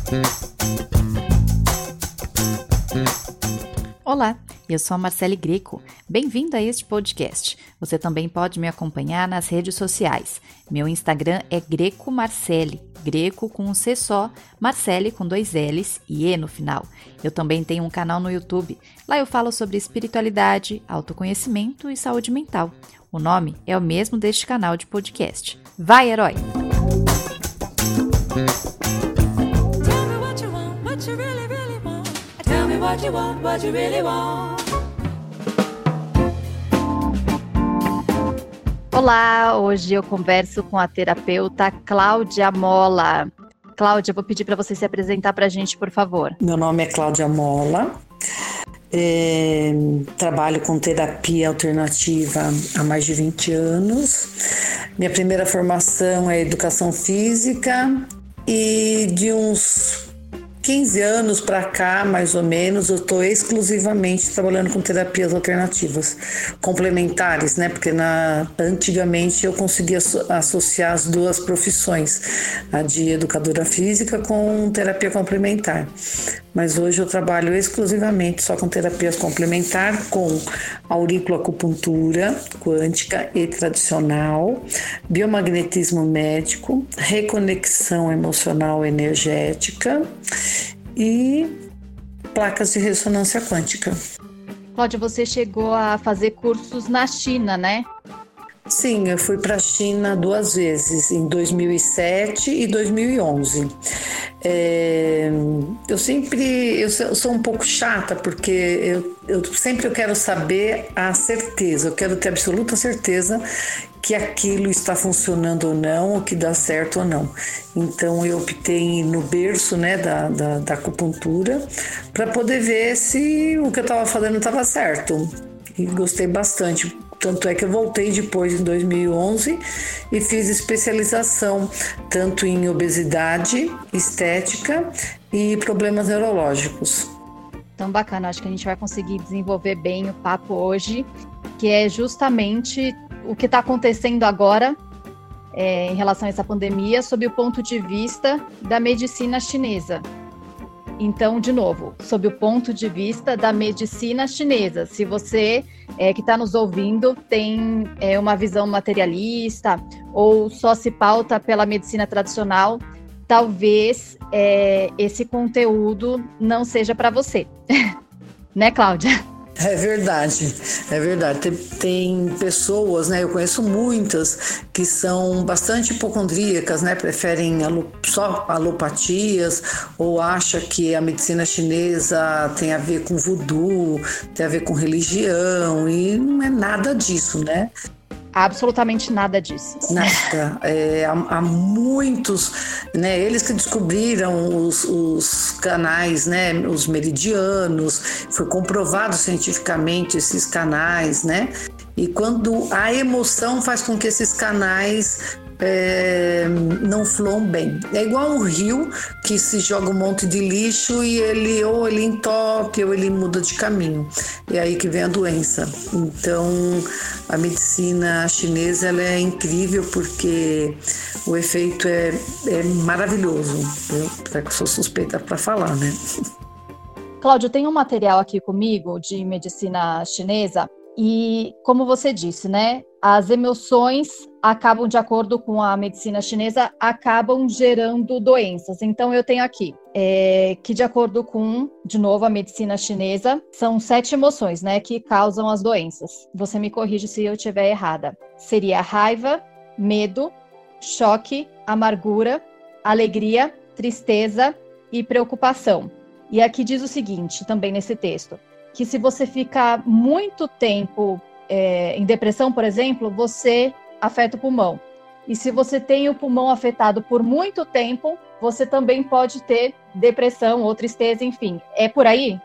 Olá, eu sou a Marcele Greco. Bem-vindo a este podcast. Você também pode me acompanhar nas redes sociais. Meu Instagram é Greco Marcele, Greco com um C só, Marcele com 2 L's e E no final. Eu também tenho um canal no YouTube. Lá eu falo sobre espiritualidade, autoconhecimento e saúde mental. O nome é o mesmo deste canal de podcast. Vai, herói! What you really want. Olá, hoje eu converso com a terapeuta Cláudia Molla. Cláudia, eu vou pedir para você se apresentar para a gente, por favor. Meu nome é Cláudia Molla, trabalho com terapia alternativa há mais de 20 anos. Minha primeira formação é educação física e de uns 15 anos para cá, mais ou menos, eu estou exclusivamente trabalhando com terapias alternativas, complementares, né? Porque antigamente eu conseguia associar as duas profissões, a de educadora física com terapia complementar. Mas hoje eu trabalho exclusivamente só com terapias complementar, com auriculoacupuntura quântica e tradicional, biomagnetismo médico, reconexão emocional energética e placas de ressonância quântica. Cláudia, você chegou a fazer cursos na China, né? Sim, eu fui para a China 2 vezes, em 2007 e 2011. Eu sou um pouco chata, porque eu sempre quero saber a certeza, eu quero ter absoluta certeza que aquilo está funcionando ou não, ou que dá certo ou não. Então eu optei no berço, né, da acupuntura, para poder ver se o que eu estava fazendo estava certo. E gostei bastante. Tanto é que eu voltei depois, em 2011, e fiz especialização tanto em obesidade, estética e problemas neurológicos. Então, bacana, acho que a gente vai conseguir desenvolver bem o papo hoje, que é justamente o que está acontecendo agora em relação a essa pandemia, sob o ponto de vista da medicina chinesa. Então, de novo, sob o ponto de vista da medicina chinesa. Se você que está nos ouvindo tem uma visão materialista ou só se pauta pela medicina tradicional, talvez esse conteúdo não seja para você. Né, Cláudia? É verdade. Tem pessoas, né? Eu conheço muitas que são bastante hipocondríacas, né? Preferem só alopatias ou acham que a medicina chinesa tem a ver com voodoo, tem a ver com religião, e não é nada disso, né? Absolutamente nada disso. Nada. Há muitos, né? Eles que descobriram os canais, né? Os meridianos, foi comprovado cientificamente esses canais, né? E quando a emoção faz com que esses canais não fluam bem. É igual um rio que se joga um monte de lixo e ele entope ou ele muda de caminho. É aí que vem a doença. Então, a medicina chinesa ela é incrível porque o efeito é maravilhoso. Eu sou suspeita para falar, né? Cláudio, tem um material aqui comigo de medicina chinesa e, como você disse, né? As emoções acabam, de acordo com a medicina chinesa, acabam gerando doenças. Então, eu tenho aqui que, de acordo com, de novo, a medicina chinesa, são 7 emoções, né, que causam as doenças. Você me corrige se eu estiver errada. Seria raiva, medo, choque, amargura, alegria, tristeza e preocupação. E aqui diz o seguinte, também nesse texto, que se você ficar muito tempo em depressão, por exemplo, você afeta o pulmão. E se você tem o pulmão afetado por muito tempo, você também pode ter depressão ou tristeza, enfim. É por aí?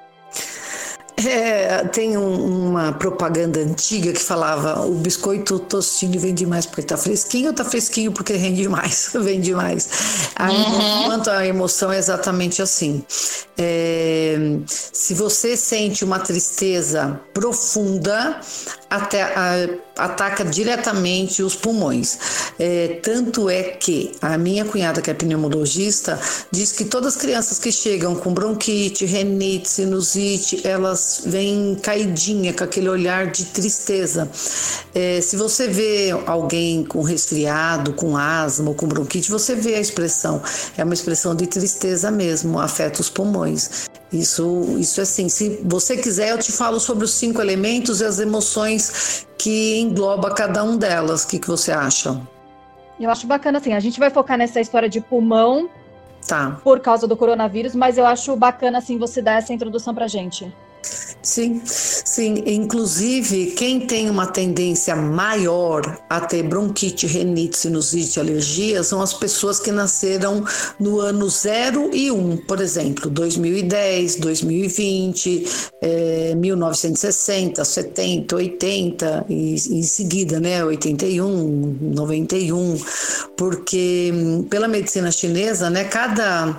Tem uma propaganda antiga que falava o biscoito tostino vende mais porque tá fresquinho ou tá fresquinho porque rende mais, vende mais. Quanto à emoção é exatamente assim. Se você sente uma tristeza profunda, ataca diretamente os pulmões. Tanto é que a minha cunhada, que é pneumologista, diz que todas as crianças que chegam com bronquite, renite, sinusite, elas vêm caidinha, com aquele olhar de tristeza. Se você vê alguém com resfriado, com asma ou com bronquite, você vê a expressão. É uma expressão de tristeza mesmo, afeta os pulmões. Isso é assim, se você quiser eu te falo sobre os 5 elementos e as emoções que engloba cada um delas. O que você acha? Eu acho bacana, assim, a gente vai focar nessa história de pulmão, tá, por causa do coronavírus, mas eu acho bacana, assim, você dar essa introdução pra gente. Sim. Inclusive, quem tem uma tendência maior a ter bronquite, renite, sinusite, alergia, são as pessoas que nasceram no ano 0 e 1, por exemplo, 2010, 2020, 1960, 70, 80 e em seguida, né, 81, 91, porque pela medicina chinesa, né, cada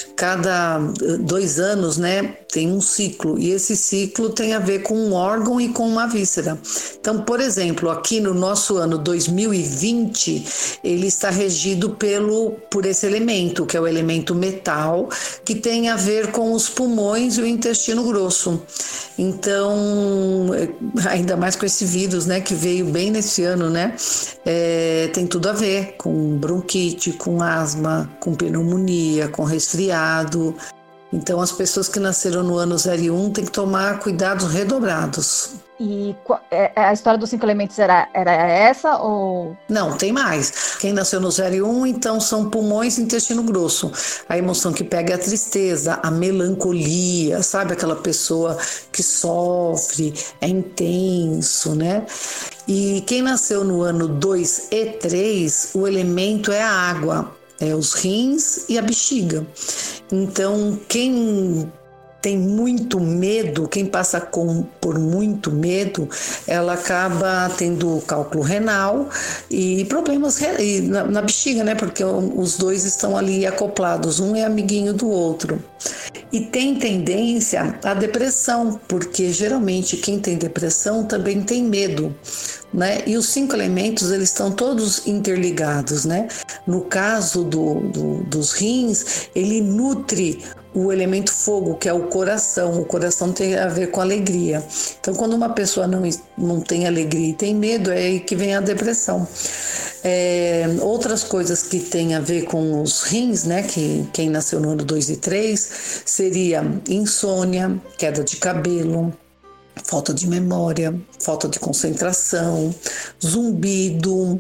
2 anos, né, tem um ciclo, e esse ciclo tem a ver com um órgão e com uma víscera. Então, por exemplo, aqui no nosso ano 2020, ele está regido por esse elemento, que é o elemento metal, que tem a ver com os pulmões e o intestino grosso. Então, ainda mais com esse vírus, né, que veio bem nesse ano, né, tem tudo a ver com bronquite, com asma, com pneumonia, com resfriado. Então, as pessoas que nasceram no ano 0 e 1 têm que tomar cuidados redobrados. E a história dos 5 elementos era essa ou... Não, tem mais. Quem nasceu no 0 e 1, então, são pulmões e intestino grosso. A emoção que pega é a tristeza, a melancolia, sabe? Aquela pessoa que sofre, é intenso, né? E quem nasceu no ano 2 e 3, o elemento é a água. Os rins e a bexiga. Então, quem tem muito medo, quem passa por muito medo, ela acaba tendo cálculo renal e problemas na bexiga, né? Porque os dois estão ali acoplados, um é amiguinho do outro. E tem tendência à depressão, porque geralmente quem tem depressão também tem medo, né? E os 5 elementos, eles estão todos interligados, né? No caso dos rins, ele nutre o elemento fogo, que é o coração. O coração tem a ver com alegria. Então, quando uma pessoa não tem alegria e tem medo, é aí que vem a depressão. Outras coisas que têm a ver com os rins, né, que quem nasceu no ano 2 e 3, seria insônia, queda de cabelo, falta de memória, falta de concentração, zumbido,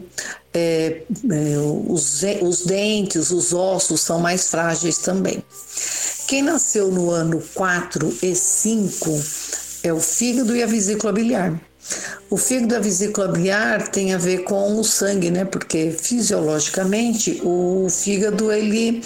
os dentes, os ossos são mais frágeis também. Quem nasceu no ano 4 e 5 é o fígado e a vesícula biliar. O fígado e a vesícula biliar tem a ver com o sangue, né? Porque fisiologicamente o fígado ele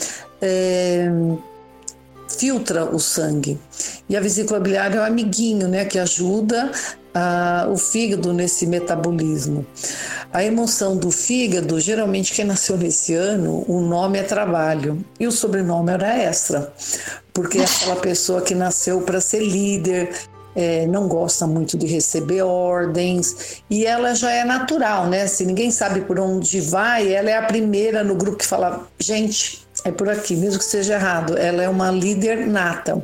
filtra o sangue. E a vesícula biliar é o amiguinho, né, que ajuda o fígado nesse metabolismo. A emoção do fígado, geralmente quem nasceu nesse ano, o nome é trabalho e o sobrenome era extra, porque é aquela pessoa que nasceu para ser líder, não gosta muito de receber ordens, e ela já é natural, né? Se ninguém sabe por onde vai, ela é a primeira no grupo que fala, gente, é por aqui, mesmo que seja errado. Ela é uma líder nata.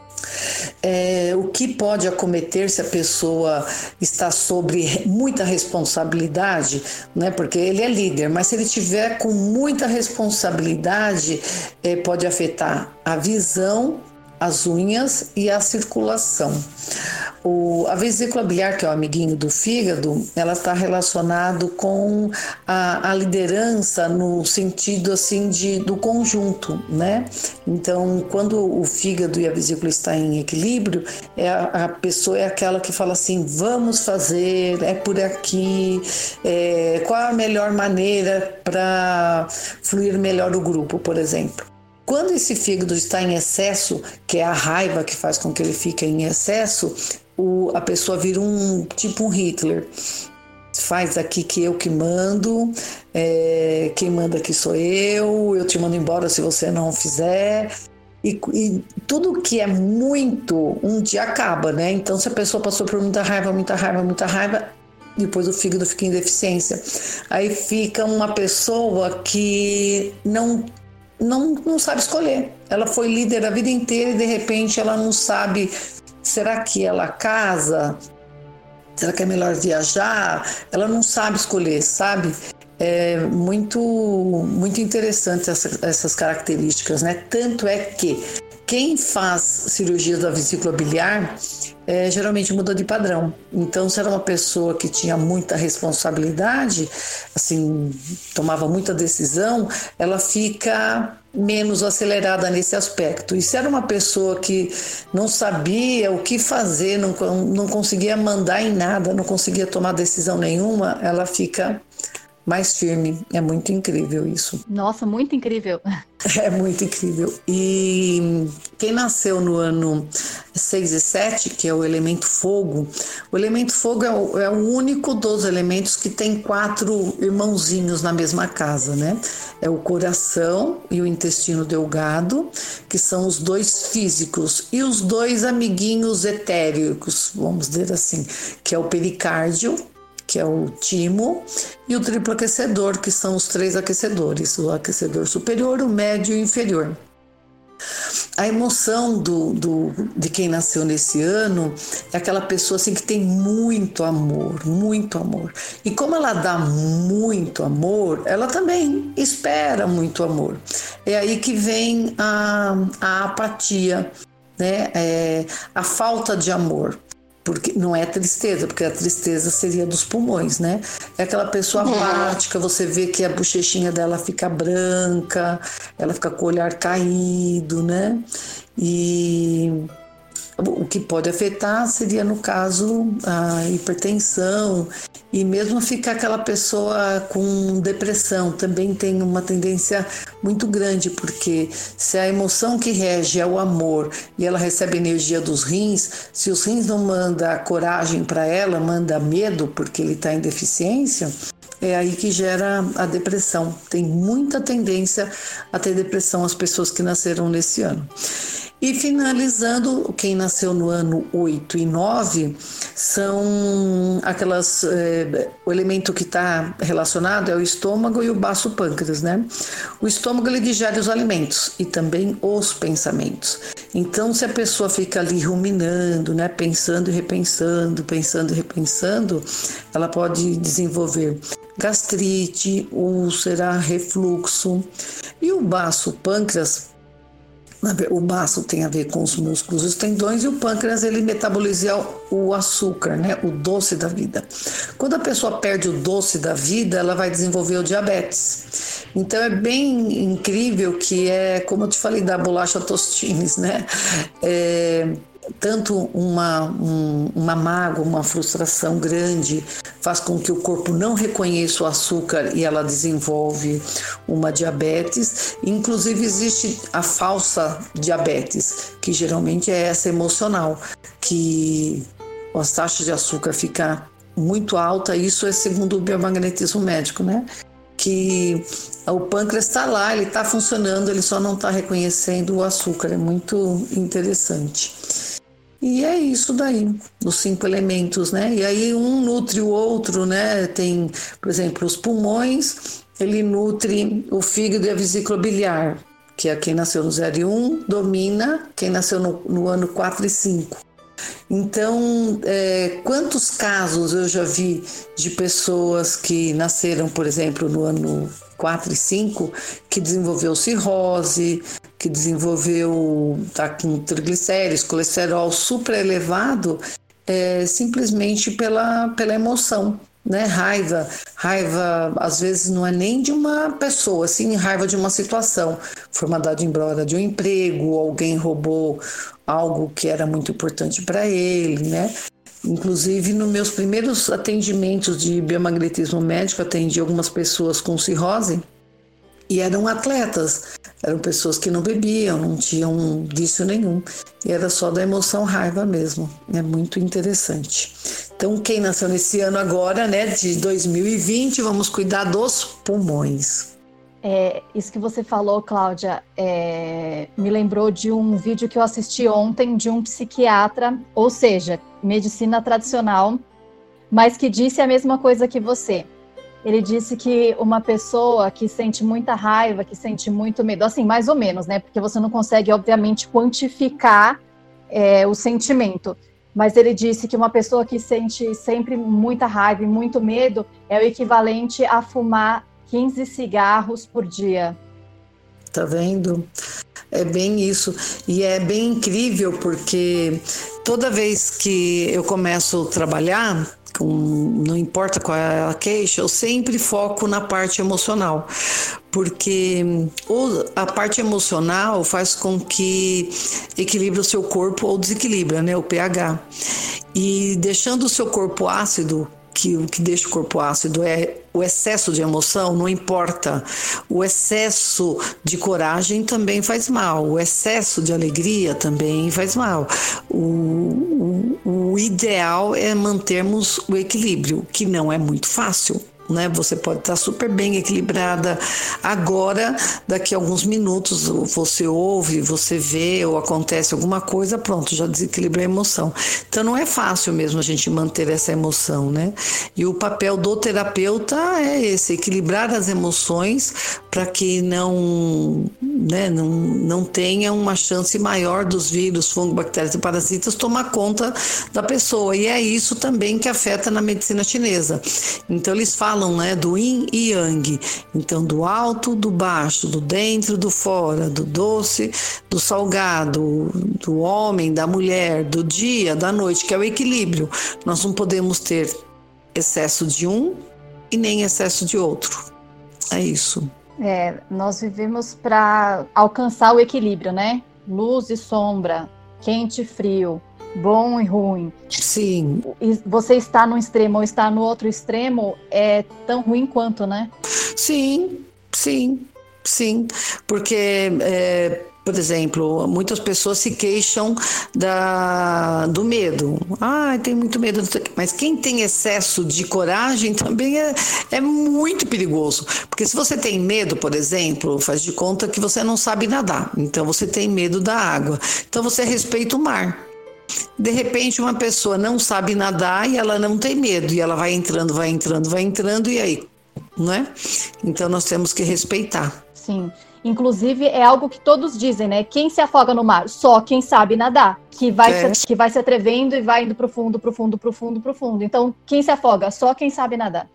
O que pode acometer se a pessoa está sobre muita responsabilidade, né? Porque ele é líder, mas se ele tiver com muita responsabilidade, pode afetar a visão, as unhas e a circulação. A vesícula biliar, que é o amiguinho do fígado, ela está relacionado com a liderança no sentido assim do conjunto, né? Então, quando o fígado e a vesícula estão em equilíbrio, a pessoa é aquela que fala assim, vamos fazer, é por aqui, qual a melhor maneira para fluir melhor o grupo, por exemplo. Quando esse fígado está em excesso, que é a raiva que faz com que ele fique em excesso, a pessoa vira um Hitler. Faz aqui que eu que mando, quem manda aqui sou eu te mando embora se você não fizer. E tudo que é muito, um dia acaba, né? Então, se a pessoa passou por muita raiva, depois o fígado fica em deficiência. Aí fica uma pessoa que não sabe escolher. Ela foi líder a vida inteira e de repente ela não sabe, será que ela casa? Será que é melhor viajar? Ela não sabe escolher, sabe? É muito, muito interessante essas características, né? Tanto é que quem faz cirurgia da vesícula biliar geralmente muda de padrão. Então, se era uma pessoa que tinha muita responsabilidade, assim, tomava muita decisão, ela fica menos acelerada nesse aspecto. E se era uma pessoa que não sabia o que fazer, não conseguia mandar em nada, não conseguia tomar decisão nenhuma, ela fica mais firme. É muito incrível isso. Nossa, muito incrível. É muito incrível. E quem nasceu no ano 6 e 7, que é o elemento fogo é o único dos elementos que tem 4 irmãozinhos na mesma casa, né? É o coração e o intestino delgado, que são os 2 físicos, e os 2 amiguinhos etéricos, vamos dizer assim, que é o pericárdio, que é o timo, e o triplo aquecedor, que são os 3 aquecedores, o aquecedor superior, o médio e o inferior. A emoção de quem nasceu nesse ano é aquela pessoa assim, que tem muito amor, muito amor. E como ela dá muito amor, ela também espera muito amor. É aí que vem a apatia, né? A falta de amor. Porque não é tristeza, porque a tristeza seria dos pulmões, né? É aquela pessoa apática, você vê que a bochechinha dela fica branca, ela fica com o olhar caído, né? E o que pode afetar seria, no caso, a hipertensão, e mesmo ficar aquela pessoa com depressão, também tem uma tendência muito grande, porque se a emoção que rege é o amor e ela recebe energia dos rins, se os rins não mandam coragem para ela, manda medo porque ele está em deficiência, é aí que gera a depressão. Tem muita tendência a ter depressão as pessoas que nasceram nesse ano. E finalizando, quem nasceu no ano 8 e 9 são aquelas... o elemento que está relacionado é o estômago e o baço pâncreas, né? O estômago, ele digere os alimentos e também os pensamentos. Então, se a pessoa fica ali ruminando, né? Pensando e repensando, ela pode desenvolver gastrite, úlcera, refluxo. E o baço pâncreas, o baço tem a ver com os músculos, os tendões, e o pâncreas, ele metaboliza o açúcar, né? O doce da vida. Quando a pessoa perde o doce da vida, ela vai desenvolver o diabetes. Então é bem incrível que como eu te falei da bolacha Tostines, né? Tanto uma mágoa, uma frustração grande faz com que o corpo não reconheça o açúcar e ela desenvolve uma diabetes. Inclusive existe a falsa diabetes, que geralmente é essa emocional, que as taxas de açúcar ficam muito altas. Isso é segundo o biomagnetismo médico, né? Que o pâncreas está lá, ele está funcionando, ele só não está reconhecendo o açúcar. É muito interessante. E é isso daí, os 5 elementos, né? E aí um nutre o outro, né? Tem, por exemplo, os pulmões, ele nutre o fígado e a vesícula biliar, que é quem nasceu no 0 e 1, domina quem nasceu no ano 4 e 5. Então, quantos casos eu já vi de pessoas que nasceram, por exemplo, no ano 4 e 5, que desenvolveu cirrose, que tá com triglicéridos, colesterol super elevado, simplesmente pela emoção, né? Raiva às vezes não é nem de uma pessoa, assim, raiva de uma situação. Foi mandado embora de um emprego, alguém roubou algo que era muito importante para ele, né? Inclusive, nos meus primeiros atendimentos de biomagnetismo médico, atendi algumas pessoas com cirrose e eram atletas, eram pessoas que não bebiam, não tinham vício nenhum, e era só da emoção raiva mesmo. É muito interessante. Então, quem nasceu nesse ano agora, né, de 2020, vamos cuidar dos pulmões. Isso que você falou, Cláudia, me lembrou de um vídeo que eu assisti ontem de um psiquiatra, ou seja, medicina tradicional, mas que disse a mesma coisa que você. Ele disse que uma pessoa que sente muita raiva, que sente muito medo, assim, mais ou menos, né? Porque você não consegue, obviamente, quantificar o sentimento. Mas ele disse que uma pessoa que sente sempre muita raiva e muito medo é o equivalente a fumar 15 cigarros por dia. Tá vendo? É bem isso. E é bem incrível porque toda vez que eu começo a trabalhar, não importa qual é a queixa, eu sempre foco na parte emocional, porque a parte emocional faz com que equilibre o seu corpo ou desequilibra, né, o pH. E deixando o seu corpo ácido, que o que deixa o corpo ácido é o excesso de emoção, não importa. O excesso de coragem também faz mal, o excesso de alegria também faz mal. O ideal é mantermos o equilíbrio, que não é muito fácil. Né? Você pode estar super bem equilibrada agora, daqui a alguns minutos você ouve, você vê ou acontece alguma coisa, pronto, já desequilibra a emoção. Então não é fácil mesmo a gente manter essa emoção, né? E o papel do terapeuta é esse, equilibrar as emoções para que não tenha uma chance maior dos vírus, fungos, bactérias e parasitas tomar conta da pessoa. E é isso também que afeta na medicina chinesa. Então eles falam, né, do yin e yang, então do alto, do baixo, do dentro, do fora, do doce, do salgado, do homem, da mulher, do dia, da noite, que é o equilíbrio. Nós não podemos ter excesso de um e nem excesso de outro. É isso. Nós vivemos para alcançar o equilíbrio, né? Luz e sombra, quente e frio, bom e ruim. Sim. E você está num extremo ou está no outro extremo é tão ruim quanto, né? Sim. Porque, por exemplo, muitas pessoas se queixam do medo. Tem muito medo. Mas quem tem excesso de coragem também é muito perigoso. Porque se você tem medo, por exemplo, faz de conta que você não sabe nadar. Então você tem medo da água. Então você respeita o mar. De repente uma pessoa não sabe nadar e ela não tem medo. E ela vai entrando, e aí? Não é? Então nós temos que respeitar. Sim. Inclusive, é algo que todos dizem, né? Quem se afoga no mar? Só quem sabe nadar. Que vai se atrevendo e vai indo pro fundo. Então, quem se afoga? Só quem sabe nadar.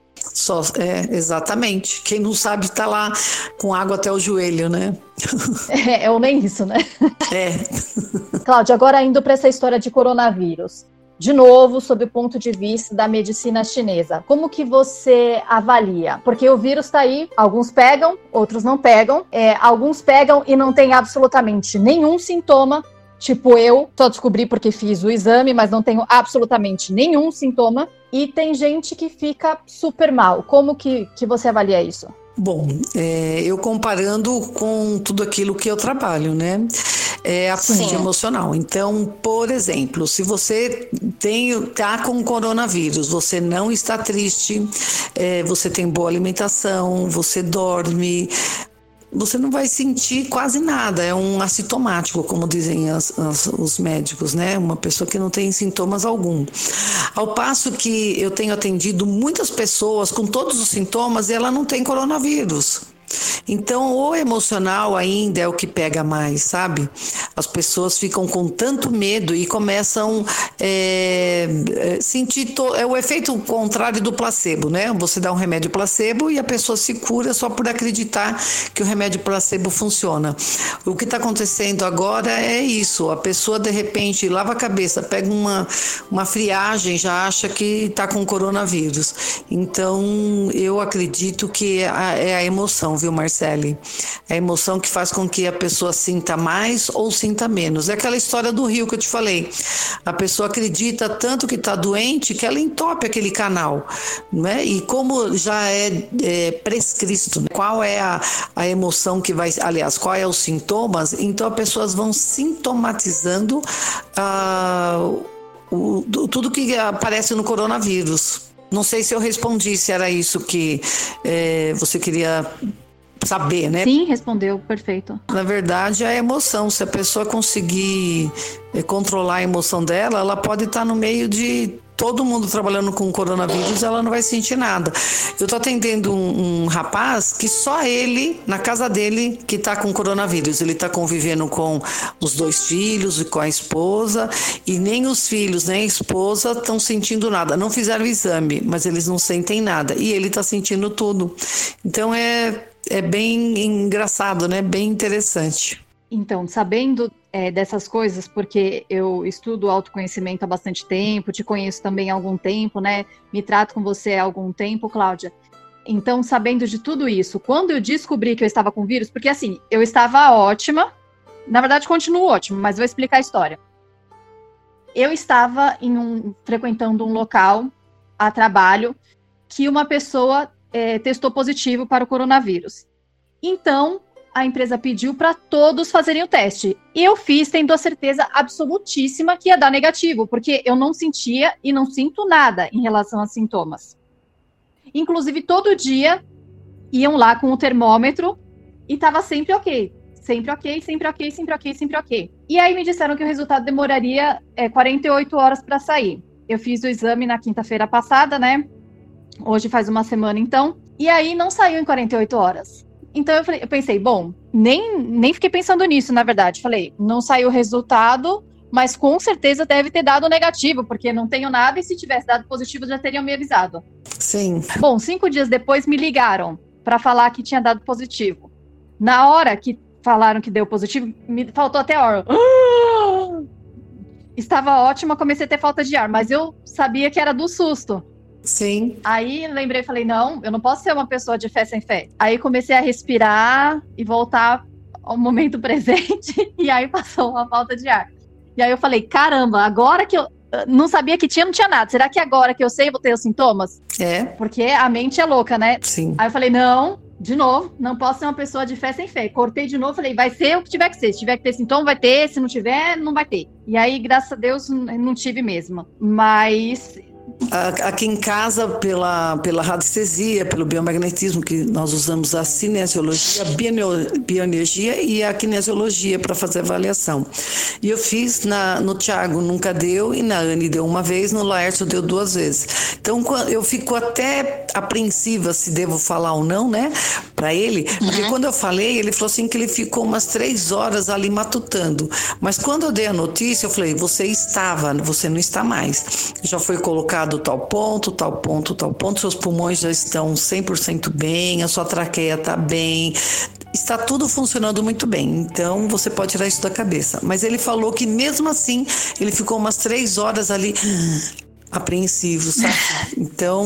Exatamente. Quem não sabe tá lá com água até o joelho, né? Ou nem isso, né? É. Cláudia, agora indo para essa história de coronavírus. De novo, sob o ponto de vista da medicina chinesa, como que você avalia? Porque o vírus está aí, alguns pegam, outros não pegam. Alguns pegam e não tem absolutamente nenhum sintoma, tipo eu, só descobri porque fiz o exame, mas não tenho absolutamente nenhum sintoma. E tem gente que fica super mal. Como que você avalia isso? Bom, eu comparando com tudo aquilo que eu trabalho, né? A parte emocional. Então, por exemplo, se você tá com coronavírus, você não está triste, você tem boa alimentação, você dorme, você não vai sentir quase nada, é um assintomático, como dizem os médicos, né? Uma pessoa que não tem sintomas algum. Ao passo que eu tenho atendido muitas pessoas com todos os sintomas e ela não tem coronavírus. Então, o emocional ainda é o que pega mais, sabe? As pessoas ficam com tanto medo e começam a sentir o efeito contrário do placebo, né? Você dá um remédio placebo e a pessoa se cura só por acreditar que o remédio placebo funciona. O que está acontecendo agora é isso, a pessoa de repente lava a cabeça, pega uma friagem, já acha que está com coronavírus. Então, eu acredito que é a emoção, viu, Marcele? É a emoção que faz com que a pessoa sinta mais ou sinta menos. É aquela história do rio que eu te falei. A pessoa acredita tanto que está doente que ela entope aquele canal, né? E como já é prescrito, né? Qual é a emoção que vai... Aliás, qual é os sintomas? Então, as pessoas vão sintomatizando tudo que aparece no coronavírus. Não sei se eu respondi, se era isso que você queria saber, né? Sim, respondeu, perfeito. Na verdade, é a emoção. Se a pessoa conseguir controlar a emoção dela, ela pode estar no meio de todo mundo trabalhando com coronavírus, ela não vai sentir nada. Eu tô atendendo um rapaz que só ele, na casa dele, que tá com coronavírus. Ele tá convivendo com os 2 filhos e com a esposa, e nem os filhos, nem a esposa estão sentindo nada. Não fizeram o exame, mas eles não sentem nada. E ele tá sentindo tudo. Então é bem engraçado, né? Bem interessante. Então, sabendo dessas coisas, porque eu estudo autoconhecimento há bastante tempo, te conheço também há algum tempo, né? Me trato com você há algum tempo, Cláudia. Então, sabendo de tudo isso, quando eu descobri que eu estava com vírus, porque assim, eu estava ótima, na verdade continuo ótima, mas vou explicar a história. Eu estava frequentando um local a trabalho que uma pessoa testou positivo para o coronavírus. Então, a empresa pediu para todos fazerem o teste. E eu fiz, tendo a certeza absolutíssima que ia dar negativo, porque eu não sentia e não sinto nada em relação a sintomas. Inclusive, todo dia iam lá com o termômetro e estava sempre ok. Sempre ok, sempre ok, sempre ok, sempre ok. E aí me disseram que o resultado demoraria 48 horas para sair. Eu fiz o exame na quinta-feira passada, né? Hoje faz uma semana, então. E aí não saiu em 48 horas. Então eu pensei, bom, nem fiquei pensando nisso, na verdade. Falei, não saiu o resultado, mas com certeza deve ter dado negativo, porque não tenho nada e se tivesse dado positivo já teriam me avisado. Sim. Bom, 5 dias depois me ligaram para falar que tinha dado positivo. Na hora que falaram que deu positivo, me faltou até ar. Estava ótima, comecei a ter falta de ar, mas eu sabia que era do susto. Sim. Aí lembrei, falei, não, eu não posso ser uma pessoa de fé sem fé. Aí comecei a respirar e voltar ao momento presente, e aí passou a falta de ar. E aí eu falei, caramba, agora que eu não sabia que tinha, não tinha nada. Será que agora que eu sei, vou ter os sintomas? Porque a mente é louca, né? Sim. Aí eu falei, não, de novo, não posso ser uma pessoa de fé sem fé. Cortei de novo, falei, vai ser o que tiver que ser. Se tiver que ter sintoma, vai ter. Se não tiver, não vai ter. E aí, graças a Deus, não tive mesmo. Mas Aqui em casa, pela radiestesia, pelo biomagnetismo, que nós usamos a cinesiologia, a bioenergia e a kinesiologia para fazer avaliação. E eu fiz no Thiago, nunca deu, e na Anne deu uma vez, no Laércio deu 2 vezes. Então eu fico até apreensiva se devo falar ou não, né, para ele, porque quando eu falei, ele falou assim que ele ficou umas 3 horas ali matutando. Mas quando eu dei a notícia, eu falei, você não está mais. Já foi colocado tal ponto, tal ponto, tal ponto, seus pulmões já estão 100% bem, a sua traqueia está bem, está tudo funcionando muito bem, então você pode tirar isso da cabeça. Mas ele falou que mesmo assim, ele ficou umas 3 horas ali apreensivo, sabe? Então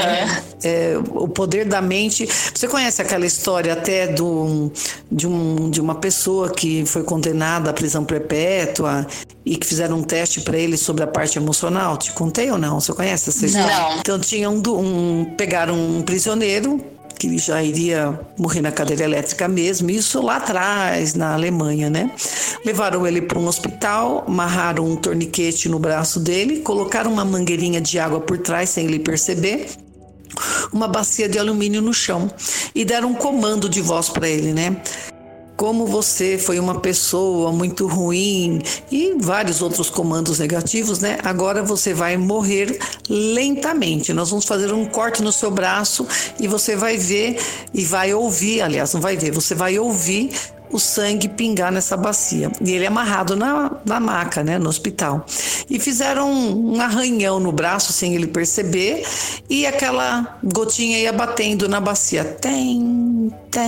o poder da mente. Você conhece aquela história até de uma pessoa que foi condenada à prisão perpétua e que fizeram um teste para ele sobre a parte emocional? Te contei ou não? Você conhece essa história? Não. Então pegaram um prisioneiro que ele já iria morrer na cadeira elétrica mesmo, isso lá atrás, na Alemanha, né? Levaram ele para um hospital, amarraram um torniquete no braço dele, colocaram uma mangueirinha de água por trás, sem ele perceber, uma bacia de alumínio no chão, e deram um comando de voz para ele, né? Como você foi uma pessoa muito ruim e vários outros comandos negativos, né? Agora você vai morrer lentamente. Nós vamos fazer um corte no seu braço e você vai ver e vai ouvir, aliás, não vai ver, você vai ouvir o sangue pingar nessa bacia. E ele é amarrado na maca, né, no hospital. E fizeram um arranhão no braço sem ele perceber e aquela gotinha ia batendo na bacia. Tem.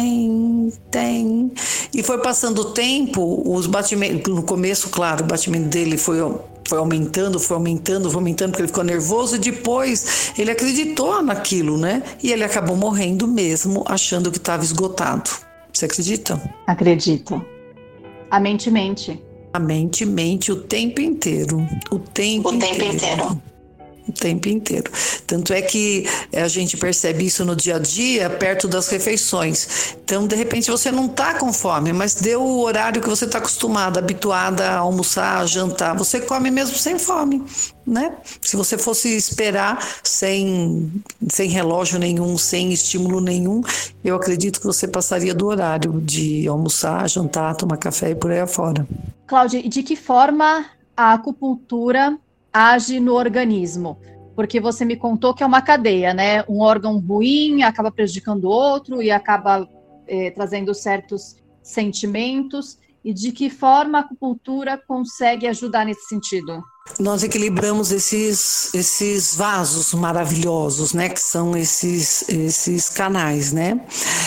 E foi passando o tempo, os batimentos, no começo, claro, o batimento dele foi aumentando, porque ele ficou nervoso e depois ele acreditou naquilo, né? E ele acabou morrendo mesmo, achando que estava esgotado. Você acredita? Acredito. A mente mente. A mente mente o tempo inteiro. O tempo inteiro. O tempo inteiro. Tanto é que a gente percebe isso no dia a dia, perto das refeições. Então, de repente, você não está com fome, mas deu o horário que você está habituada a almoçar, a jantar. Você come mesmo sem fome, né? Se você fosse esperar sem relógio nenhum, sem estímulo nenhum, eu acredito que você passaria do horário de almoçar, jantar, tomar café e por aí afora. Cláudia, e de que forma a acupuntura age no organismo? porque você me contou que é uma cadeia, né? Um órgão ruim acaba prejudicando o outro e acaba trazendo certos sentimentos. E de que forma a acupuntura consegue ajudar nesse sentido? Nós equilibramos esses vasos maravilhosos, né, que são esses canais, né?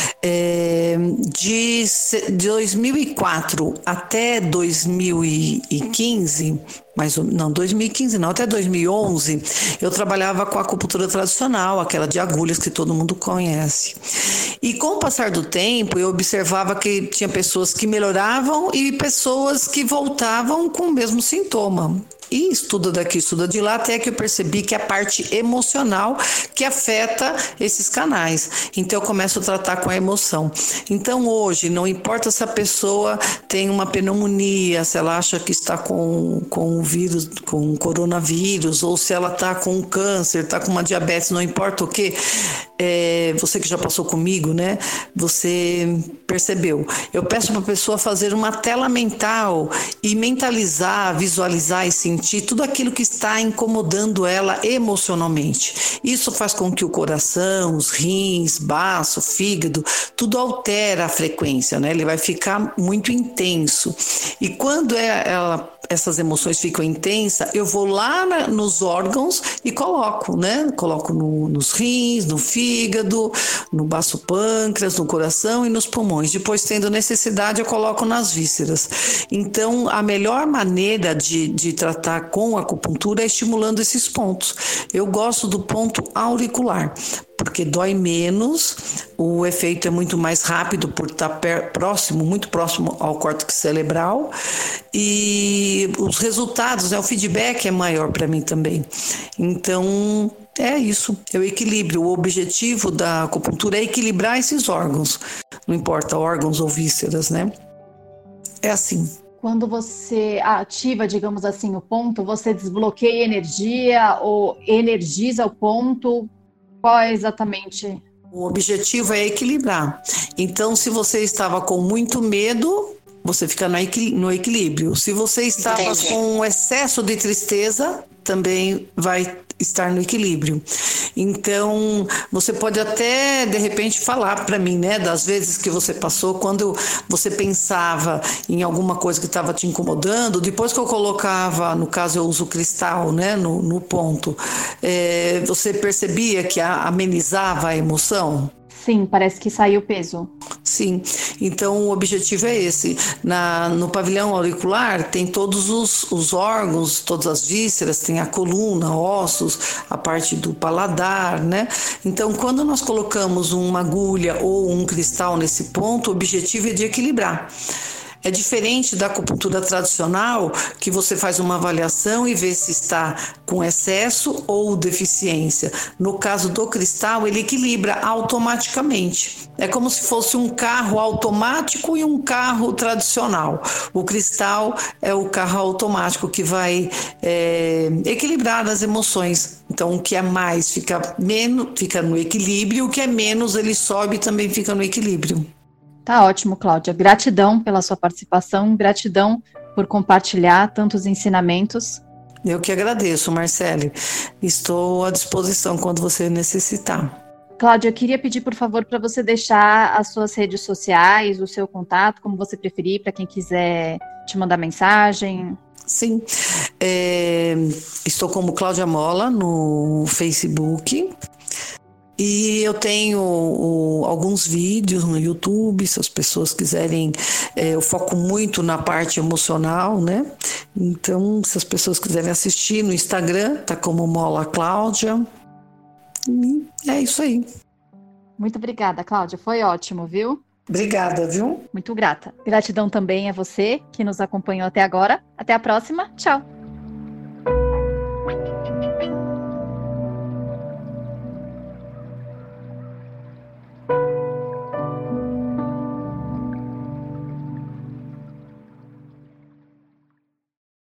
De 2004 até 2015, não, 2015 não, até 2011, eu trabalhava com a acupuntura tradicional, aquela de agulhas que todo mundo conhece. E com o passar do tempo, eu observava que tinha pessoas que melhoravam e pessoas que voltavam com o mesmo sintoma. E estuda daqui, estuda de lá, até que eu percebi que é a parte emocional que afeta esses canais. Então eu começo a tratar com a emoção. Então hoje, não importa se a pessoa tem uma pneumonia, se ela acha que está com o vírus, com o coronavírus, ou se ela está com câncer, está com uma diabetes, não importa o que, você que já passou comigo, né? Você percebeu. Eu peço para a pessoa fazer uma tela mental e mentalizar, visualizar e sentir tudo aquilo que está incomodando ela emocionalmente. Isso faz com que o coração, os rins, baço, fígado, tudo altera a frequência, né? Ele vai ficar muito intenso. E quando essas emoções ficam intensas, eu vou lá nos órgãos e coloco, né? Coloco nos rins, no fígado, no baço pâncreas, no coração e nos pulmões. Depois, tendo necessidade, eu coloco nas vísceras. Então, a melhor maneira de tratar com a acupuntura é estimulando esses pontos. Eu gosto do ponto auricular, porque dói menos, o efeito é muito mais rápido por estar muito próximo ao córtex cerebral, e os resultados, né, o feedback é maior para mim também. Então, é isso, é o equilíbrio. O objetivo da acupuntura é equilibrar esses órgãos, não importa órgãos ou vísceras, né? É assim. Quando você ativa, digamos assim, o ponto, você desbloqueia energia ou energiza o ponto? Qual é exatamente? O objetivo é equilibrar. Então, se você estava com muito medo, você fica no equilíbrio. Se você estava com excesso de tristeza, também vai estar no equilíbrio. Então, você pode até, de repente, falar para mim, né, das vezes que você passou, quando você pensava em alguma coisa que estava te incomodando, depois que eu colocava, no caso eu uso cristal, né, no ponto, você percebia que amenizava a emoção? Sim, parece que saiu o peso. Sim, então o objetivo é esse. No pavilhão auricular tem todos os órgãos, todas as vísceras, tem a coluna, ossos, a parte do paladar, né? Então, quando nós colocamos uma agulha ou um cristal nesse ponto, o objetivo é de equilibrar. É diferente da acupuntura tradicional, que você faz uma avaliação e vê se está com excesso ou deficiência. No caso do cristal, ele equilibra automaticamente. É como se fosse um carro automático e um carro tradicional. O cristal é o carro automático que vai equilibrar as emoções. Então, o que é mais fica no equilíbrio, o que é menos ele sobe e também fica no equilíbrio. Tá ótimo, Cláudia. Gratidão pela sua participação, gratidão por compartilhar tantos ensinamentos. Eu que agradeço, Marcele. Estou à disposição quando você necessitar. Cláudia, eu queria pedir, por favor, para você deixar as suas redes sociais, o seu contato, como você preferir, para quem quiser te mandar mensagem. Sim, estou como Cláudia Molla no Facebook. E eu tenho alguns vídeos no YouTube, se as pessoas quiserem, eu foco muito na parte emocional, né? Então, se as pessoas quiserem assistir no Instagram, tá como Molla Cláudia. E é isso aí. Muito obrigada, Cláudia, foi ótimo, viu? Obrigada, viu? Muito grata. Gratidão também a você que nos acompanhou até agora. Até a próxima. Tchau.